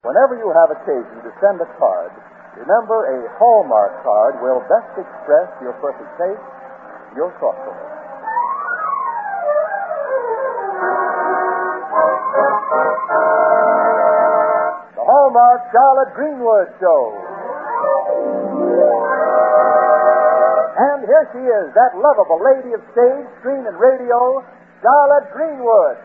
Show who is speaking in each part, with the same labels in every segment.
Speaker 1: Whenever you have occasion to send a card, remember a Hallmark card will best express your perfect taste, your thoughtfulness. The Hallmark Charlotte Greenwood Show. And here she is, that lovable lady of stage, screen, and radio, Charlotte Greenwood.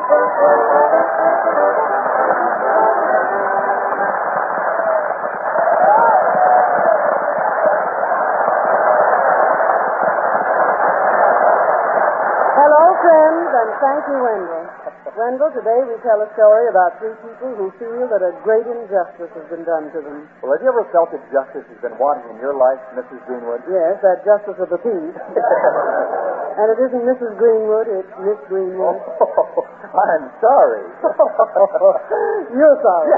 Speaker 2: And thank you, Wendell. Wendell, today we tell a story about three people who feel that a great injustice has been done to them.
Speaker 1: Well, have you ever felt that justice has been wanting in your life, Mrs. Greenwood?
Speaker 2: Yes, that justice of the peace. And it isn't Mrs. Greenwood, it's Miss Greenwood.
Speaker 1: Oh, I'm sorry.
Speaker 2: You're sorry.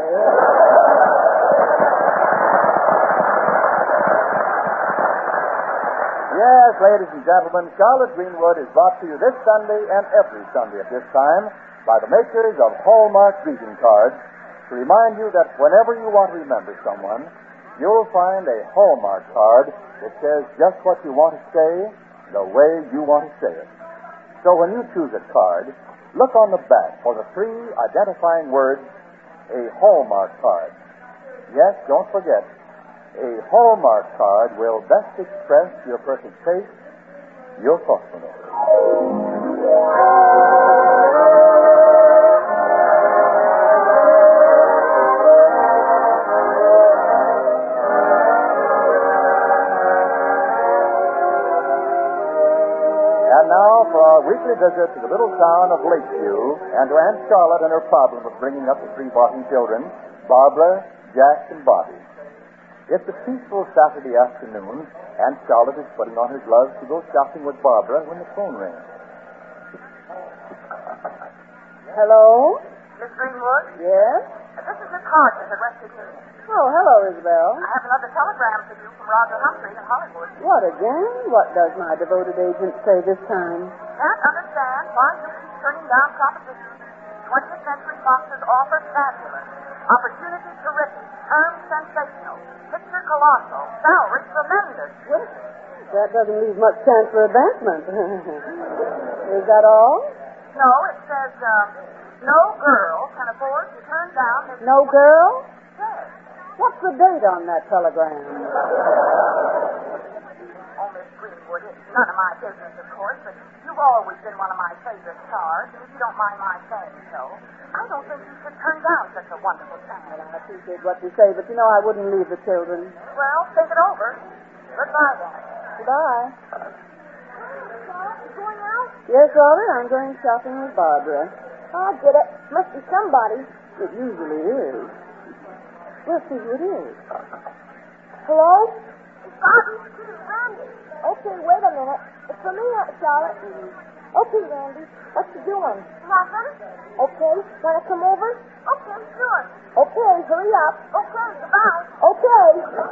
Speaker 1: Yes, ladies and gentlemen, Charlotte Greenwood is brought to you this Sunday and every Sunday at this time by the makers of Hallmark greeting cards to remind you that whenever you want to remember someone, you'll find a Hallmark card that says just what you want to say the way you want to say it. So when you choose a card, look on the back for the three identifying words, a Hallmark card. Yes, don't forget, a Hallmark card will best express your perfect taste, your thoughtfulness. And now for our weekly visit to the little town of Lakeview and to Aunt Charlotte and her problem of bringing up the three Barton children, Barbara, Jack, and Bobby. It's a peaceful Saturday afternoon, and Charlotte is putting on her gloves to go shopping with Barbara when the phone rings.
Speaker 2: Hello?
Speaker 3: Miss Greenwood?
Speaker 2: Yes?
Speaker 3: This is Miss Hodges at West Virginia.
Speaker 2: Oh, hello, Isabel.
Speaker 3: I have another telegram for you from Roger Humphrey in Hollywood.
Speaker 2: What again? What does my devoted agent say this time?
Speaker 3: Can't understand why you keep turning down propositions. 20th Century Fox's offer fabulous. Opportunity terrific. Terms sensational. Picture colossal. Salary tremendous.
Speaker 2: Well, that doesn't leave much chance for advancement. Is that all?
Speaker 3: No, it says, no girl can afford to turn down this...
Speaker 2: No girl?
Speaker 3: Yes.
Speaker 2: What's the date on that telegram?
Speaker 3: Oh, Miss Greenwood, it's none of my business, of course, but you've always been one of my favorite stars, and if you don't mind my saying so, I don't think you should turn down such a wonderful chance.
Speaker 2: Well, I appreciate what you say, but you know I wouldn't leave the children.
Speaker 3: Well, think it over. Goodbye, then.
Speaker 2: Goodbye.
Speaker 3: You going out?
Speaker 2: Yes, Robert, I'm going shopping with Barbara.
Speaker 3: I'll get it. Must be somebody.
Speaker 2: It usually is. We'll see who it is.
Speaker 3: Hello? It's Bobby. This is Randy. Okay, wait a minute. It's for me, Aunt Charlotte. Okay, Randy. What you doing? Nothing. Okay. Want to come over? Okay, sure. Okay, hurry up. Okay, goodbye. Okay.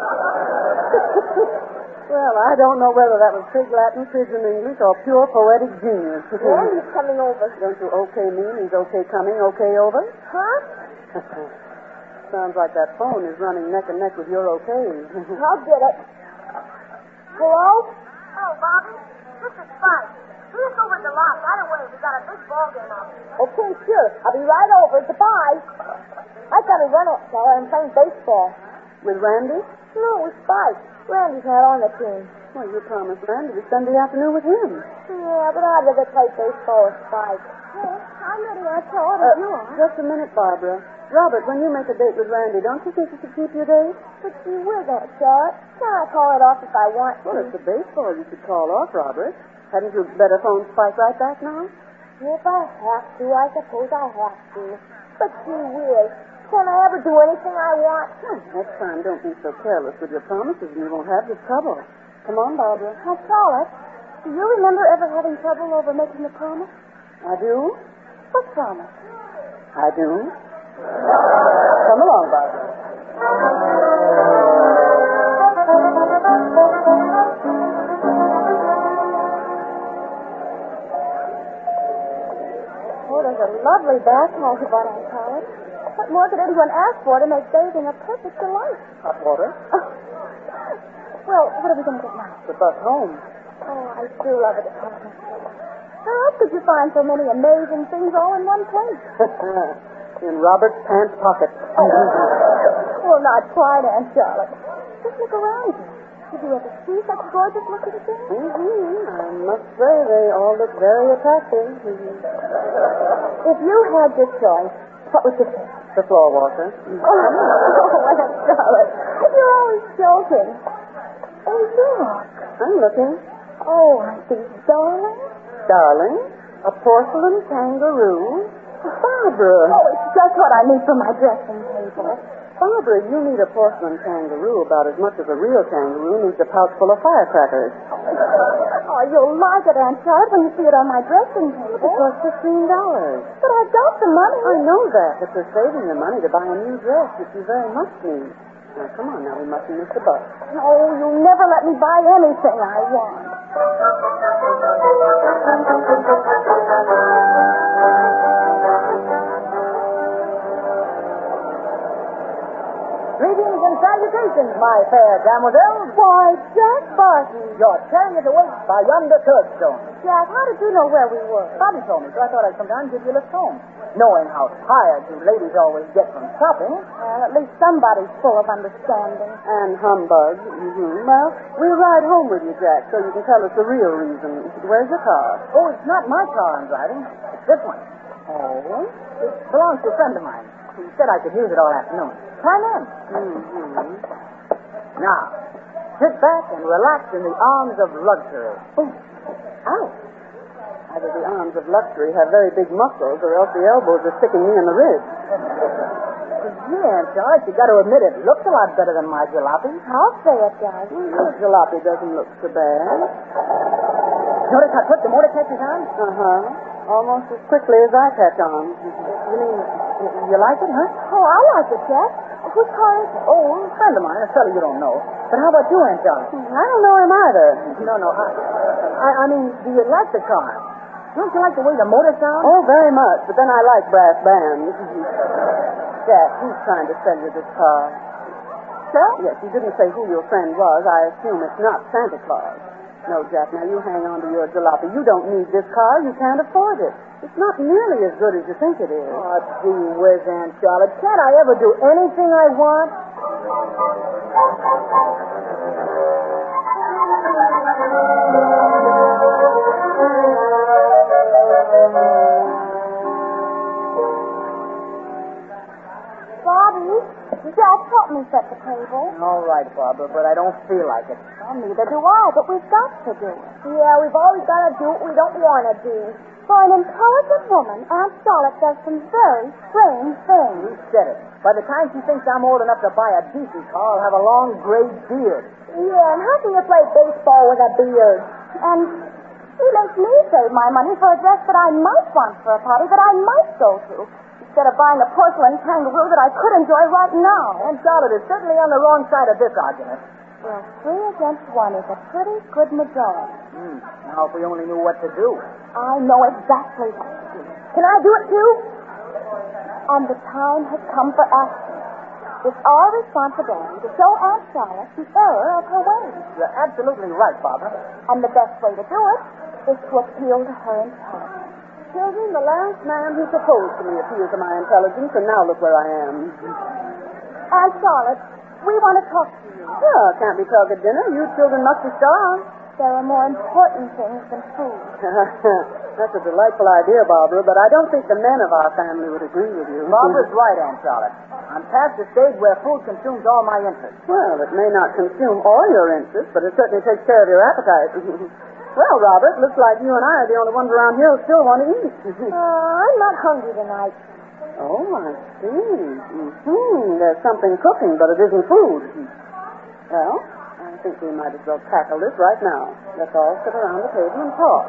Speaker 2: Well, I don't know whether that was pig Latin, pigeon English, or pure poetic genius.
Speaker 3: Randy's coming over.
Speaker 2: Don't you okay mean he's okay coming, okay over?
Speaker 3: Huh?
Speaker 2: Sounds like that phone is running neck and neck with your okays.
Speaker 3: I'll get it. Hello? Oh, Bobby. This is Spike. See us over at the lot right away. We got a big ball game out. Okay, sure. I'll be right over. Goodbye. I got to run up, fella. I'm playing baseball.
Speaker 2: With Randy?
Speaker 3: No, with Spike. Randy's not on the team.
Speaker 2: Well, you promised Randy to spend the afternoon with him.
Speaker 3: Yeah, but I'd rather play baseball with Spike. Yes, I'm ready, Aunt Charlotte, if you are.
Speaker 2: Just a minute, Barbara. Robert, when you make a date with Randy, don't you think you should keep your date?
Speaker 3: But gee whiz, Aunt Charlotte. Can I call it off if I want to?
Speaker 2: Well, it's the baseball you should call off, Robert. Hadn't you better phone Spike right back now?
Speaker 3: If I have to, I suppose I have to. But gee whiz, can I ever do anything I want?
Speaker 2: Well, next time, don't be so careless with your promises and you won't have this trouble. Come on, Barbara.
Speaker 3: Aunt Charlotte, do you remember ever having trouble over making a promise?
Speaker 2: I do.
Speaker 3: What promise?
Speaker 2: I do. Come along, Barbara.
Speaker 3: Oh, there's a lovely bath house about Aunt Charlotte. What What more could anyone ask for to make bathing a perfect delight?
Speaker 2: Hot water?
Speaker 3: Well, what are we going to get now?
Speaker 2: The bus home.
Speaker 3: Oh, I do love a department store. How else could you find so many amazing things all in one place?
Speaker 2: In Robert's pants pocket.
Speaker 3: Well, not quite, Aunt Charlotte. Just look around you. Did you ever see such gorgeous-looking things?
Speaker 2: I must say they all look very attractive.
Speaker 3: If you had this choice, what would you pick?
Speaker 2: The floor walker.
Speaker 3: Oh, Aunt Charlotte, you're always joking. Oh, look.
Speaker 2: I'm looking.
Speaker 3: Oh, aren't these darling?
Speaker 2: Darling, a porcelain kangaroo. Barbara.
Speaker 3: Oh, it's just what I need for my dressing table.
Speaker 2: Barbara, you need a porcelain kangaroo about as much as a real kangaroo needs a pouch full of firecrackers.
Speaker 3: Oh, you'll like it, Aunt Charlotte, when you see it on my dressing table.
Speaker 2: It costs $15.
Speaker 3: But I've got the money.
Speaker 2: I know that, but you're saving the money to buy a new dress, which you very much need. Now, come on, now, we mustn't miss the bus.
Speaker 3: Oh, you'll never let me buy anything I want.
Speaker 4: Greetings and salutations, my fair damoiselle.
Speaker 3: Why, Jack Barton.
Speaker 4: Your chariot awaits by yonder curbstone.
Speaker 3: Jack, how did you know where we were?
Speaker 4: Bobby told me, so I thought I'd come down and give you a lift home. Knowing how tired you ladies always get from shopping.
Speaker 3: Well, at least somebody's full of understanding.
Speaker 2: And humbug. Mm-hmm. Well, we'll ride home with you, Jack, so you can tell us the real reason. Where's your car?
Speaker 4: Oh, it's not my car I'm driving. It's this one.
Speaker 2: Oh?
Speaker 4: It belongs to a friend of mine. He said I could use it all afternoon. Climb in.
Speaker 2: Mm-hmm.
Speaker 4: Now, sit back and relax in the arms of luxury.
Speaker 2: Oh. Ow. Either the arms of luxury have very big muscles, or else the elbows are sticking me in the ribs.
Speaker 4: Yeah, Aunt Charlotte, you got to admit it looks a lot better than my jalopy.
Speaker 3: I'll say it, Jack.
Speaker 2: Your jalopy doesn't look so bad.
Speaker 4: Notice how quick the motor catches on?
Speaker 2: Uh-huh. Almost as quickly as I catch on.
Speaker 4: You mean, you like it, huh?
Speaker 3: Oh, I like it, Jack. Whose car is it?
Speaker 4: Oh, a friend of mine, a fellow you don't know. But how about you, Aunt Charlotte?
Speaker 2: I don't know him either.
Speaker 4: No, I mean, do you like the car? Don't you like the way the motor sounds?
Speaker 2: Oh, very much. But then I like brass bands. Jack, who's trying to sell you this car?
Speaker 4: Sir?
Speaker 2: Yes, you didn't say who your friend was. I assume it's not Santa Claus. No, Jack, now you hang on to your jalopy. You don't need this car. You can't afford it. It's not nearly as good as you think it is.
Speaker 4: Oh, gee whiz, Aunt Charlotte. Can't I ever do anything I want?
Speaker 3: Bobby, Jack help me set the table.
Speaker 4: All right, Barbara, but I don't feel like it.
Speaker 3: Well, neither do I, but we've got to do it.
Speaker 5: Yeah, we've always got to do what we don't want to do.
Speaker 3: For an intelligent woman, Aunt Charlotte does some very strange things.
Speaker 4: You said it. By the time she thinks I'm old enough to buy a decent car, I'll have a long gray beard.
Speaker 5: Yeah, and how can you play baseball with a beard?
Speaker 3: And he makes me save my money for a dress that I might want for a party that I might go to, instead of buying a porcelain kangaroo that I could enjoy right now.
Speaker 4: Aunt Charlotte is certainly on the wrong side of this argument.
Speaker 3: Well, 3 against 1 is a pretty good majority.
Speaker 4: Now, if we only knew what to do.
Speaker 3: I know exactly what to do.
Speaker 5: Can I do it too?
Speaker 3: And the time has come for action. It's our responsibility to show Aunt Charlotte the error of her ways.
Speaker 4: You're absolutely right, Barbara.
Speaker 3: And the best way to do it is to appeal to her intelligence.
Speaker 2: Children, the last man who proposed to me appealed to my intelligence, and now look where I am.
Speaker 3: Aunt Charlotte, we want to talk to you.
Speaker 2: Oh, can't be talk at dinner. You children must be starved.
Speaker 3: There are more important things than food.
Speaker 2: That's a delightful idea, Barbara, but I don't think the men of our family would agree with you.
Speaker 4: Barbara's right, Aunt Charlotte. I'm past the stage where food consumes all my interest.
Speaker 2: Well, it may not consume all your interest, but it certainly takes care of your appetite. Well, Robert, looks like you and I are the only ones around here who still want to eat.
Speaker 5: I'm not hungry tonight.
Speaker 2: Oh, I see. There's something cooking, but it isn't food. Well, I think we might as well tackle this right now. Let's all sit around the table and talk.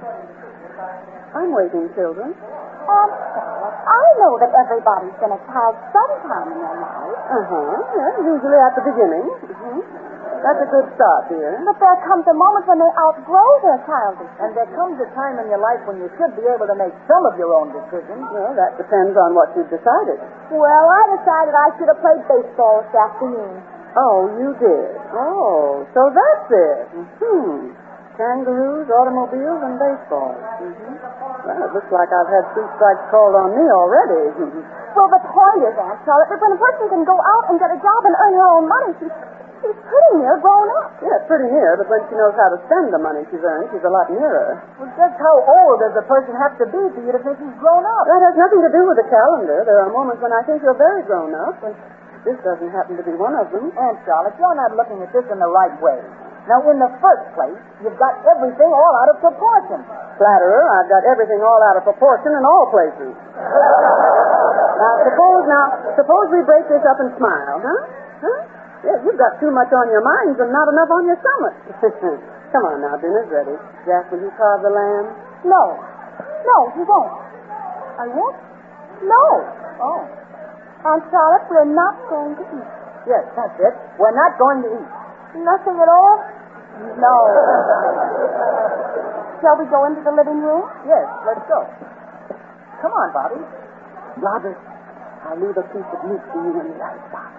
Speaker 2: I'm waiting, children.
Speaker 3: Aunt Charlotte, I know that everybody's going to have some time in their life.
Speaker 2: Yeah, usually at the beginning. That's a good start, dear.
Speaker 5: But there comes a moment when they outgrow their childishness.
Speaker 4: And there comes a time in your life when you should be able to make some of your own decisions.
Speaker 2: Well, that depends on what you've decided.
Speaker 5: Well, I decided I should have played baseball this afternoon.
Speaker 2: Oh, you did? Oh, so that's it. Kangaroos, automobiles, and baseball. Well, it looks like I've had 3 strikes called on me already.
Speaker 5: Well, the point is, Aunt Charlotte, that when a person can go out and get a job and earn her own money, she's pretty near grown up.
Speaker 2: Yeah, pretty near, but when she knows how to spend the money she's earned, she's a lot nearer.
Speaker 4: Well, just how old does a person have to be for you to think he's grown up?
Speaker 2: That has nothing to do with the calendar. There are moments when I think you're very grown up, and this doesn't happen to be one of them.
Speaker 4: Aunt Charlotte, you're not looking at this in the right way. Now, in the first place, you've got everything all out of proportion.
Speaker 2: Flatterer, I've got everything all out of proportion in all places. Suppose we break this up and smile, huh? Yeah, you've got too much on your minds and not enough on your stomach. Come on now, dinner's ready. Jack, will you carve the lamb?
Speaker 5: No, he won't.
Speaker 4: I won't?
Speaker 5: No.
Speaker 4: Oh.
Speaker 5: Aunt Charlotte, we're not going to eat.
Speaker 4: Yes, that's it. We're not going to eat.
Speaker 5: Nothing at all?
Speaker 4: No.
Speaker 5: Shall we go into the living room?
Speaker 4: Yes, let's go. Come on, Bobby. Robert, I'll leave a piece of meat for you in the icebox.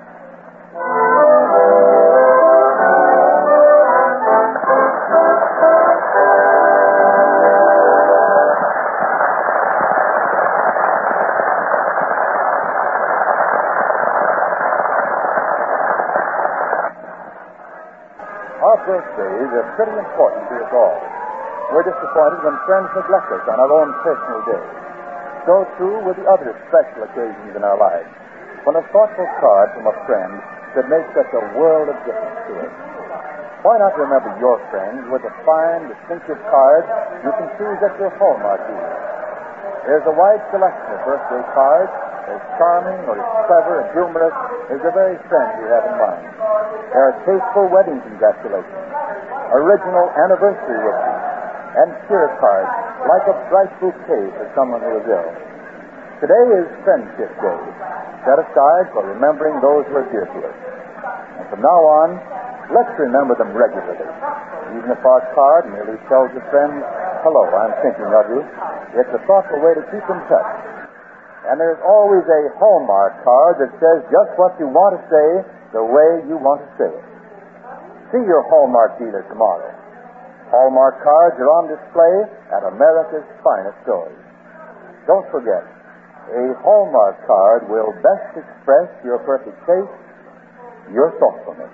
Speaker 1: Our birthdays are pretty important to us all. We're disappointed when friends neglect us on our own personal day. So, too, with the other special occasions in our lives, when a thoughtful card from a friend could make such a world of difference to us. Why not remember your friends with a fine, distinctive card you can choose at your Hallmark dealer? There's a wide selection of birthday cards, as charming or as clever and humorous as the very friend you have in mind. There are tasteful wedding congratulations, original anniversary wishes, and cheer cards like a bright bouquet for someone who is ill. Today is Friendship Day, set aside for remembering those who are dear to us. And from now on, let's remember them regularly. Even if our card merely tells a friend, "Hello, I'm thinking of you," it's a thoughtful way to keep in touch. And there's always a Hallmark card that says just what you want to say the way you want to say it. See your Hallmark dealer tomorrow. Hallmark cards are on display at America's finest stores. Don't forget, a Hallmark card will best express your perfect taste, your thoughtfulness.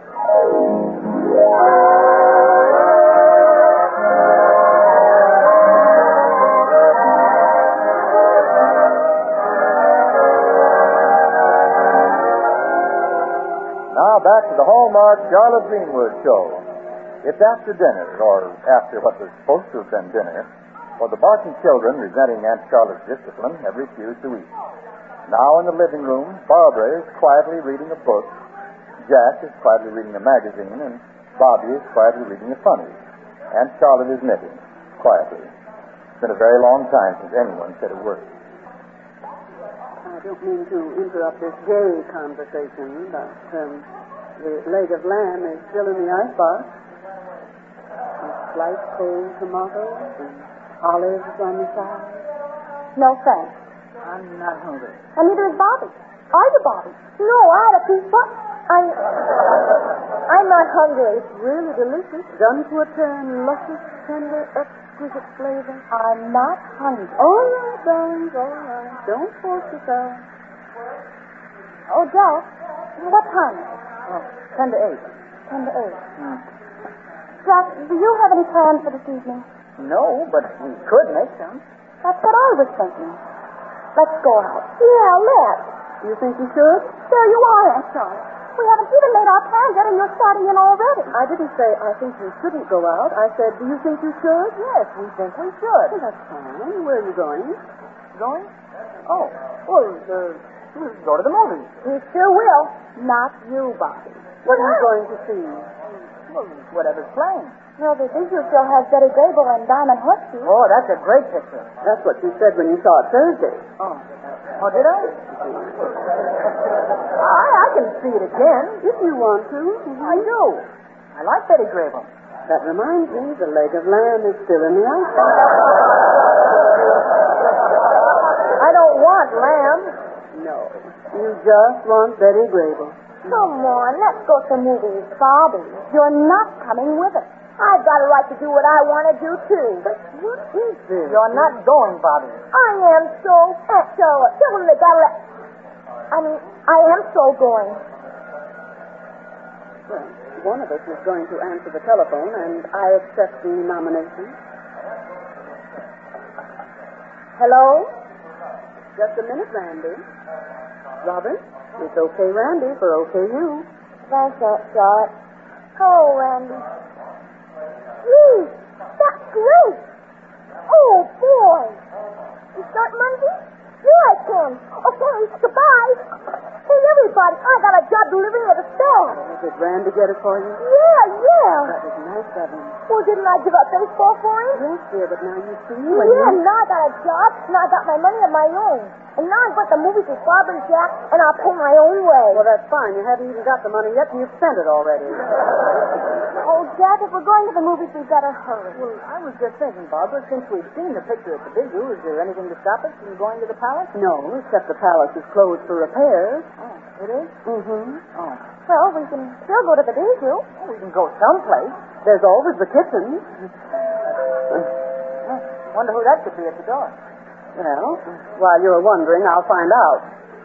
Speaker 1: Now back to the Hallmark Charlotte Greenwood Show. It's after dinner, or after what was supposed to have been dinner, for the Barton children, resenting Aunt Charlotte's discipline, have refused to eat. Now in the living room, Barbara is quietly reading a book, Jack is quietly reading a magazine, and Bobby is quietly reading a funny. Aunt Charlotte is knitting, quietly. It's been a very long time since anyone said a word.
Speaker 2: I don't mean to interrupt this gay conversation, but the leg of lamb is still in the icebox. Sliced cold tomatoes and olives on the side.
Speaker 5: No, thanks.
Speaker 4: I'm not hungry.
Speaker 5: And neither is Bobby. Are you, Bobby? No, I had a piece, but I'm not hungry.
Speaker 2: It's really delicious. Done to a turn, luscious, tender, exquisite flavor.
Speaker 5: I'm not hungry.
Speaker 2: All right, darlings, all right. Don't force yourself.
Speaker 5: Oh, Jack, what time is it?
Speaker 4: 10 to 8.
Speaker 5: 10 to 8. Jack, do you have any plans for this evening?
Speaker 4: No, but we could make some.
Speaker 5: That's what I was thinking. Let's go out. Yeah, let's.
Speaker 2: You think you should?
Speaker 5: There you are, Aunt Charlotte. We haven't even made our plans yet, and you're starting in already.
Speaker 2: I didn't say I think you shouldn't go out. I said, do you think you should?
Speaker 4: Yes, we think we should.
Speaker 2: Well, that's fine. Where are you going?
Speaker 4: Going? Oh, well, we'll go to the movies.
Speaker 5: We sure will. Not you, Bobby.
Speaker 2: What are you going to see?
Speaker 4: Well, whatever's playing.
Speaker 5: Well, the visual show has Betty Grable and Diamond Horseshoe.
Speaker 4: Oh, that's a great picture.
Speaker 2: That's what you said when you saw it Thursday.
Speaker 4: Oh, did I? I can see it again.
Speaker 2: If you want to.
Speaker 4: I do. I like Betty Grable.
Speaker 2: That reminds me, the leg of lamb is still in the icebox.
Speaker 3: I don't want lamb.
Speaker 2: No, you just want Betty Grable.
Speaker 3: Come on, let's go to movies, Bobby.
Speaker 5: You're not coming with us.
Speaker 3: I've got a right to do what I want to do, too.
Speaker 2: What is this?
Speaker 4: You're not going, Bobby.
Speaker 3: I am so. Charlotte, tell them they gotta let. I am so going.
Speaker 2: Well, one of us is going to answer the telephone, and I accept the nomination.
Speaker 3: Hello?
Speaker 2: Just a minute, Randy. Robert, it's okay, Randy, for okay you.
Speaker 3: Thanks, Aunt Charlotte. Oh, Randy. Gee, that's great. Oh, boy. You start Monday? Sure I can. Okay, goodbye. Hey, everybody, I got a job delivering at a store.
Speaker 2: Did Randy get it for you?
Speaker 3: Yeah.
Speaker 2: That was nice of him.
Speaker 3: Well, didn't I give up baseball for him?
Speaker 2: Yes, dear, but now you see
Speaker 3: Yeah, now I got a job, now I got my money of my own. And now I'm going to the movies with Barbara and Jack, and I'll pay my own way.
Speaker 2: Well, that's fine. You haven't even got the money yet, and you've spent it already.
Speaker 5: Oh, Jack, if we're going to the movies, we better hurry.
Speaker 4: Well, I was just thinking, Barbara, since we've seen the picture at the Big U, is there anything to stop us from going to the palace?
Speaker 2: No, except the palace is closed for repairs.
Speaker 4: Oh, it is?
Speaker 2: Mm-hmm.
Speaker 4: Oh.
Speaker 5: Well, we can still go to the Bijou.
Speaker 4: Well, we can go someplace.
Speaker 2: There's always the kitchen.
Speaker 4: Wonder who that could be at the door.
Speaker 2: Well, while you're wondering, I'll find out.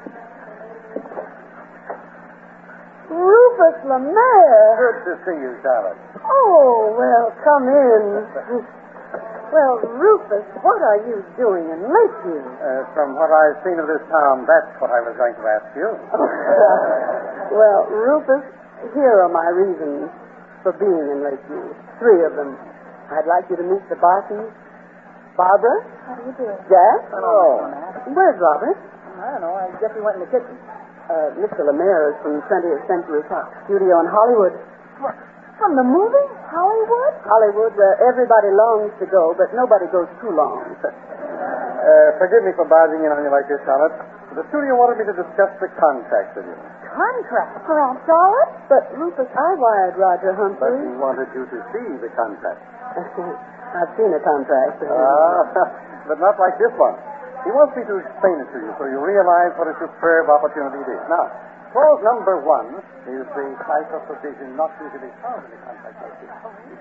Speaker 2: Rufus Lemaire.
Speaker 1: Good to see you, Charlotte.
Speaker 2: Oh, well, come in. Well, Rufus, what are you doing in Lakeview?
Speaker 1: From what I've seen of this town, that's what I was going to ask you.
Speaker 2: Well, Rufus, here are my reasons for being in Lakeview. 3 of them. I'd like you to meet the Bartons. Barbara?
Speaker 5: How do you do?
Speaker 2: Jack?
Speaker 4: Oh.
Speaker 2: Where's Robert?
Speaker 4: I don't know. I guess he went in the kitchen.
Speaker 2: Mr. Lemaire is from 20th Century Fox Studio in Hollywood.
Speaker 5: What? From the movie? Hollywood?
Speaker 2: Hollywood, where everybody longs to go, but nobody goes too long.
Speaker 1: Forgive me for barging in on you like this, Charlotte. The studio wanted me to discuss the contract with you.
Speaker 5: Contract? For Aunt Charlotte?
Speaker 2: But, Rufus, I wired Roger
Speaker 1: But
Speaker 2: Humphrey.
Speaker 1: he wanted you to see the contract.
Speaker 2: I've seen a contract.
Speaker 1: But not like this one. He wants me to explain it to you so you realize what a superb opportunity it is. Now, clause number 1 is the type of provision not usually found in a contract like this.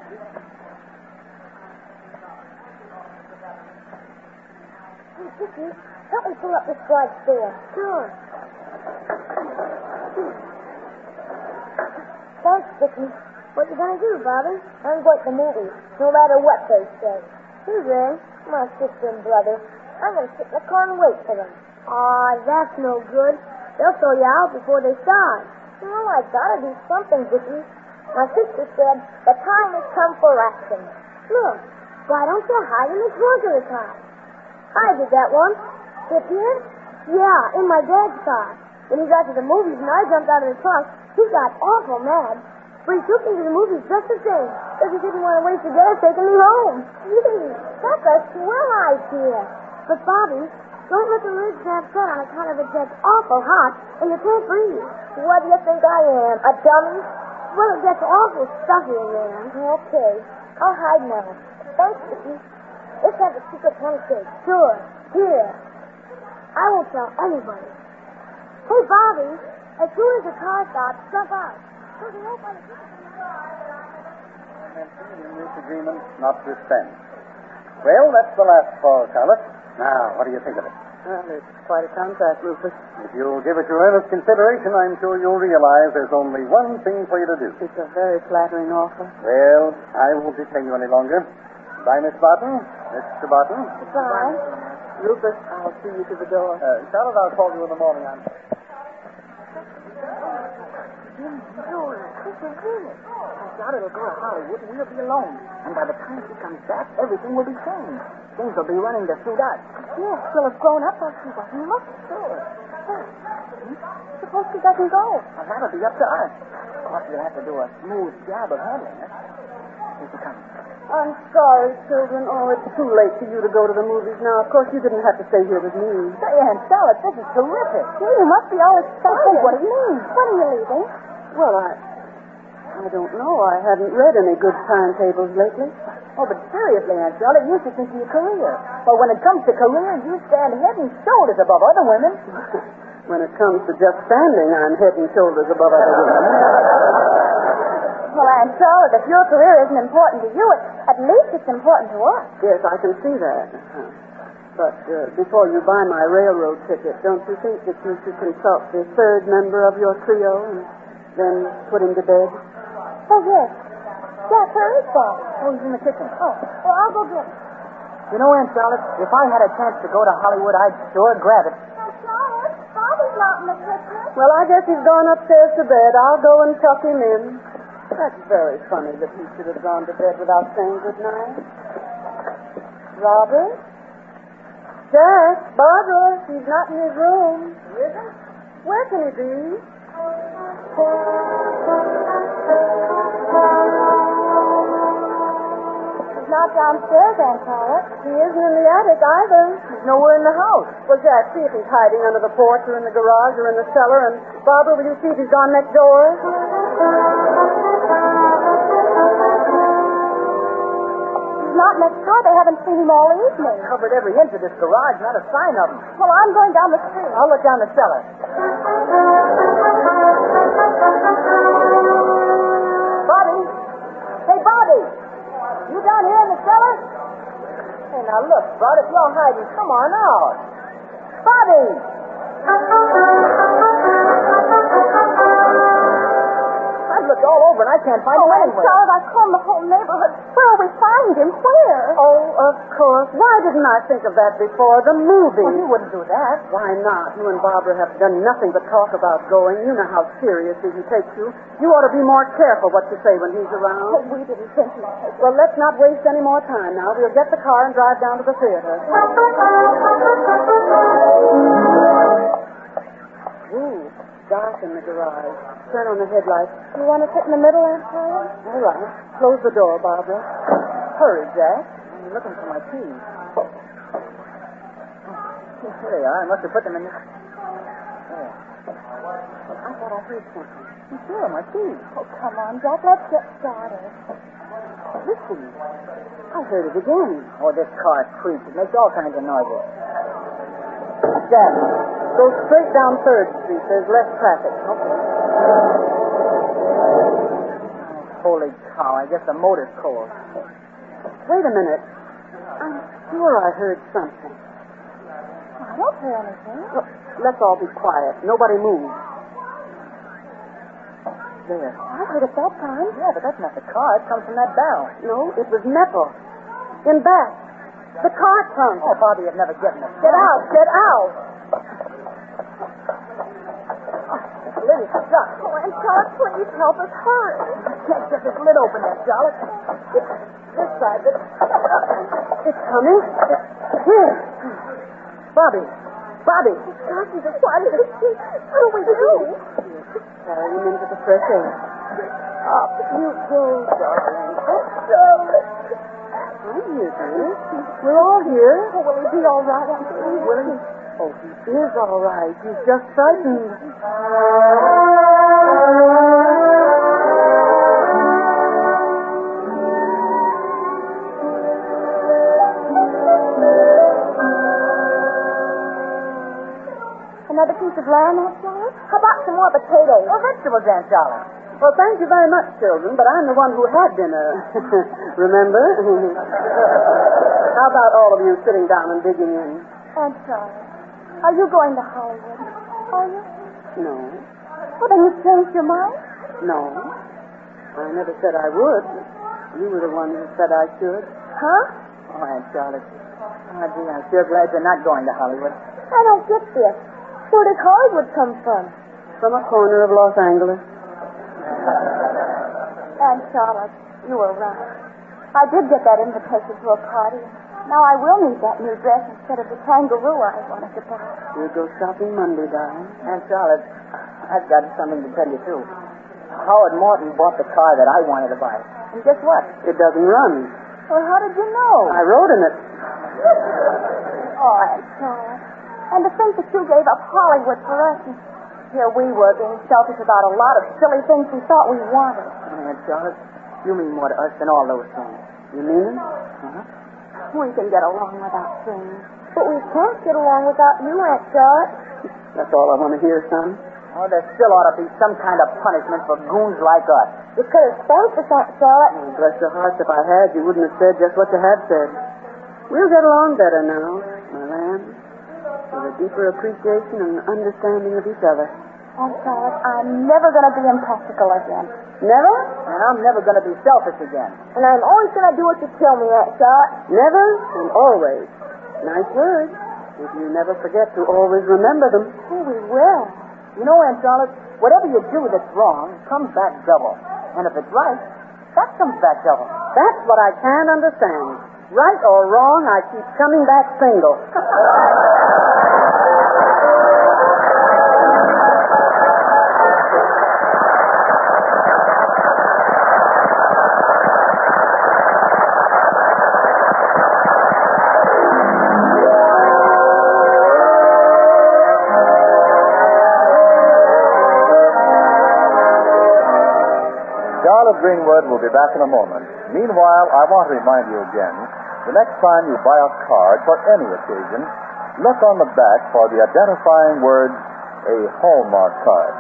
Speaker 3: Hey, Vicky, help me pull up this garage door. Sure. Thanks, Vicky. What you gonna do, Bobby? I'm going to the movies, no matter what they say. Who's they? My sister and brother. I'm gonna sit in the car and wait for them. Aw, that's no good. They'll throw you out before they start. Well, I gotta do something, Vicky. My sister said the time has come for action. Look, why don't you hide in the trunk of the car? I did that once. Did you? Yeah, in my dad's car. When he got to the movies and I jumped out of the trunk, he got awful mad. But he took me to the movies just the same, because he didn't want to waste the gas taking me home. Gee, that's a swell idea. But, Bobby, don't let the lid snap shut on account of it gets awful hot and you can't breathe. What do you think I am, a dummy? Well, it gets awful stuffy in there. Okay, I'll hide now. Thanks, Vicky. Let's have a secret handshake. Sure. Here. I won't tell anybody. Hey, Bobby, as soon as the car stops, jump out. So they open it.
Speaker 1: In this agreement, not to spend. Well, that's the last clause, Charlotte. Now, what do you think of it?
Speaker 2: Well, it's quite a contract, Rufus.
Speaker 1: If you'll give it your earnest consideration, I'm sure you'll realize there's only one thing for you to do.
Speaker 2: It's a very flattering offer.
Speaker 1: Well, I won't detain you any longer. Bye, Miss Barton. Mr. Barton.
Speaker 5: Goodbye.
Speaker 2: Rufus, I'll see you to the door.
Speaker 1: Charlotte, I'll call you in the morning.
Speaker 4: This is it. I thought it'll go to Hollywood and we'll be alone. And by the time she comes back, everything will be changed. Things will be running to suit us.
Speaker 5: Yes, we'll have grown up while she doesn't look.
Speaker 4: Sure.
Speaker 5: Suppose she doesn't go.
Speaker 4: Well, that'll be up to us. Of course, we'll have to do a smooth job of handling her. Here she comes.
Speaker 2: I'm sorry, children. Oh, it's too late for you to go to the movies now. Of course, you didn't have to stay here with me.
Speaker 4: Say, Aunt Charlotte, this is terrific.
Speaker 5: Gee, you must be all excited.
Speaker 4: What do you mean?
Speaker 5: When are you leaving?
Speaker 2: Well, I don't know. I haven't read any good timetables lately.
Speaker 4: Oh, but seriously, Aunt Charlotte, you should think of your career. Well, when it comes to career, you stand head and shoulders above other women.
Speaker 2: When it comes to just standing, I'm head and shoulders above other women.
Speaker 5: Well, Aunt Charlotte, if your career isn't important to you, at least it's important to us.
Speaker 2: Yes, I can see that. But before you buy my railroad ticket, don't you think that you should consult the third member of your trio and then put him to bed?
Speaker 5: Oh, yes. Jack, where is Bob?
Speaker 4: Oh, he's in the kitchen.
Speaker 5: Oh, well, I'll go get him.
Speaker 4: You know, Aunt Charlotte, if I had a chance to go to Hollywood, I'd sure grab it.
Speaker 5: Aunt Charlotte, Bobby's not in the kitchen.
Speaker 2: Well, I guess he's gone upstairs to bed. I'll go and tuck him in. That's very funny that he should have gone to bed without saying good night. Robert? Jack, Barbara, he's not in his room. Isn't? Where can he be?
Speaker 5: He's not downstairs, Aunt Charlotte.
Speaker 2: He isn't in the attic either.
Speaker 4: He's nowhere in the house.
Speaker 2: Well, Jack, see if he's hiding under the porch or in the garage or in the cellar. And Barbara, will you see if he's gone next door?
Speaker 5: He's not next door. They haven't seen him all evening.
Speaker 4: Covered every inch of this garage, not a sign of him.
Speaker 5: Well, I'm going down the street.
Speaker 4: I'll look down the cellar. Bobby! Hey, Bobby! You down here in the cellar? Hey, now look, Bud, if you're hiding, come on out. Bobby! I've looked all over and I can't find him
Speaker 5: Aunt
Speaker 4: anywhere.
Speaker 5: Charlotte, I've combed the whole neighborhood. Where'll we find him? Where?
Speaker 2: Oh, of course. Why didn't I think of that before? The movie.
Speaker 4: Well, you wouldn't do that.
Speaker 2: Why not? You and Barbara have done nothing but talk about going. You know how seriously he takes you. You ought to be more careful what you say when he's
Speaker 5: Oh,
Speaker 2: around.
Speaker 5: we didn't think he'd take it.
Speaker 2: Well, let's not waste any more time now. We'll get the car and drive down to the theater. Ooh, dark in the garage. Turn on the headlights.
Speaker 5: You want to sit in the middle, Aunt Charlotte?
Speaker 2: All right. Close the door, Barbara.
Speaker 4: Hurry, Jack. I'm looking for my keys. Here they are. I must have put them in this. There.
Speaker 2: I thought I heard something.
Speaker 4: Sure, my keys.
Speaker 5: Oh, come on, Jack. Let's get started.
Speaker 2: Listen. I heard it again.
Speaker 4: Oh, this car creaks. It makes all kinds of noises. Jack,
Speaker 2: Go straight down 3rd Street. There's less traffic.
Speaker 4: okay. Holy cow, I guess the motor's cold.
Speaker 2: Wait a minute. I'm sure I heard something.
Speaker 5: I don't hear anything.
Speaker 2: Look, let's all be quiet. Nobody move. There.
Speaker 5: I heard it that time.
Speaker 4: Yeah, but that's not the car. It comes from that bell.
Speaker 2: No, it was metal. In back. The car trunk.
Speaker 4: Oh, Bobby, you'd never get in it.
Speaker 2: Get out. Get out.
Speaker 4: The lid is stuck.
Speaker 5: Oh, Aunt Charlotte, please help us. Hurry.
Speaker 4: I can't get this lid open there, Charlotte. It's this side.
Speaker 2: It's coming. Here. Bobby. Bobby.
Speaker 5: Gosh, he's a white. What do we do?
Speaker 2: Carry him into the fresh air.
Speaker 5: Up you go, darling.
Speaker 2: I'm here, dear. We're all here.
Speaker 5: Oh, will he be all right, Aunt Charlotte?
Speaker 2: Will he? Oh, he is all right. He's just frightened.
Speaker 5: Another piece of lamb, Aunt Charlotte? How about some more potatoes?
Speaker 4: Oh, vegetables, Aunt Charlotte.
Speaker 2: Well, thank you very much, children, but I'm the one who had dinner. Remember? How about all of you sitting down and digging in?
Speaker 5: Aunt Charlotte, are you going to Hollywood? Are you?
Speaker 2: No.
Speaker 5: Well, then you changed your mind?
Speaker 2: No. I never said I would. You were the one who said I should.
Speaker 5: Huh?
Speaker 4: Oh, Aunt Charlotte. Oh, gee, I'm sure glad you're not going to Hollywood.
Speaker 5: I don't get this. Where did Hollywood come from?
Speaker 2: From a corner of Los Angeles.
Speaker 5: Aunt Charlotte, you were right. I did get that invitation to a party. Now I will need that new dress instead of the kangaroo I wanted to buy.
Speaker 2: We'll go shopping Monday, darling.
Speaker 4: Aunt Charlotte, I've got something to tell you, too. Howard Morton bought the car that I wanted to buy. And guess what?
Speaker 2: It doesn't run.
Speaker 5: Well, how did you know?
Speaker 2: I rode in it.
Speaker 5: Oh, Aunt Charlotte. And to think that you gave up Hollywood for us. And here we were being selfish about a lot of silly things we thought we wanted.
Speaker 2: Aunt Charlotte. You mean more to us than all those things. You mean it? Uh-huh.
Speaker 5: We can get along without things.
Speaker 3: But we can't get along without you, Aunt Charlotte.
Speaker 2: That's all I want to hear, son.
Speaker 4: Oh, there still ought to be some kind of punishment for goons like us.
Speaker 3: You could have spanked us, Aunt Charlotte.
Speaker 2: Oh, bless your hearts, if I had, you wouldn't have said just what you have said. We'll get along better now, my lamb, with a deeper appreciation and understanding of each other.
Speaker 5: Aunt Charlotte, I'm never going to be impractical again.
Speaker 2: Never?
Speaker 4: And I'm never going to be selfish again.
Speaker 3: And I'm always going to do what you tell me, Aunt Charlotte.
Speaker 2: Never and always. Nice words. If you never forget to always remember them.
Speaker 5: Oh, we will.
Speaker 4: You know, Aunt Charlotte, whatever you do that's wrong comes back double. And if it's right, that comes back double.
Speaker 2: That's what I can't understand. Right or wrong, I keep coming back single.
Speaker 1: Charlotte Greenwood will be back in a moment. Meanwhile, I want to remind you again, the next time you buy a card for any occasion, look on the back for the identifying words, a Hallmark card.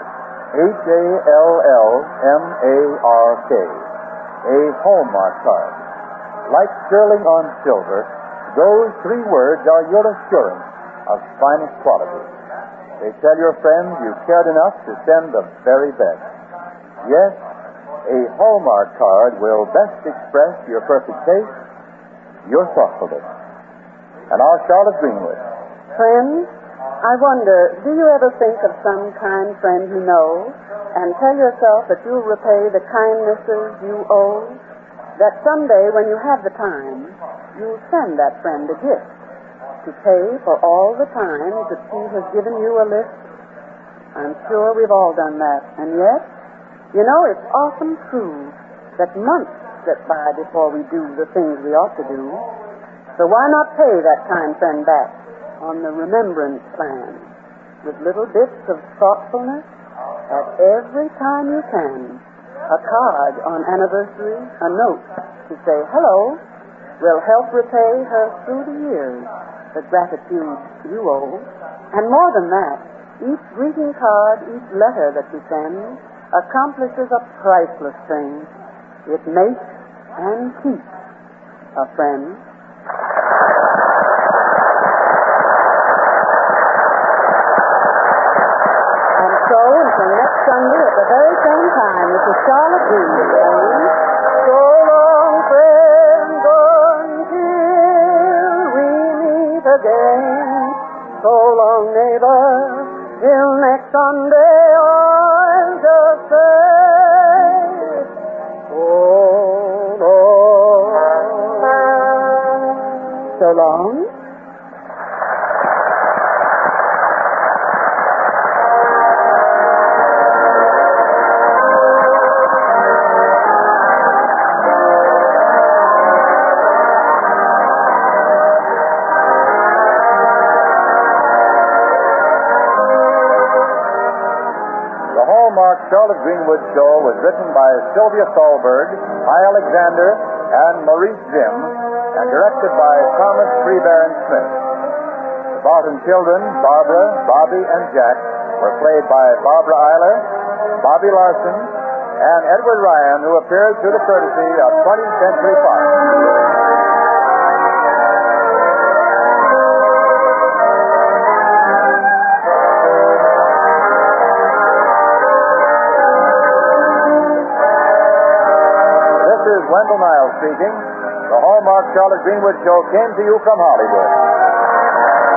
Speaker 1: Hallmark. A Hallmark card. Like sterling on silver, those three words are your assurance of finest quality. They tell your friends you cared enough to send the very best. Yes, a Hallmark card will best express your perfect taste, your thoughtfulness. And our Charlotte Greenwood.
Speaker 2: Friends, I wonder, do you ever think of some kind friend you know and tell yourself that you'll repay the kindnesses you owe? That someday when you have the time, you'll send that friend a gift to pay for all the times that she has given you a lift? I'm sure we've all done that. And yet, you know, it's often true that months slip by before we do the things we ought to do. So why not pay that kind friend back on the remembrance plan with little bits of thoughtfulness at every time you can? A card on anniversary, a note to say hello will help repay her through the years the gratitude you owe. And more than that, each greeting card, each letter that you send accomplishes a priceless thing. It makes and keeps a friend. And so, until next Sunday at the very same time, this is Charlotte Greenwood saying, so long, friends, until we meet again. So long, neighbor, till next Sunday. I'll just say, so long.
Speaker 1: Charlotte Greenwood Show was written by Sylvia Thalberg, I. Alexander, and Maurice Zimm, and directed by Thomas Freebairn Smith. The Barton children, Barbara, Bobby, and Jack, were played by Barbara Eiler, Bobby Larson, and Edward Ryan, who appeared through the courtesy of 20th Century Fox. Wendell Niles speaking. The Hallmark Charlotte Greenwood Show came to you from Hollywood.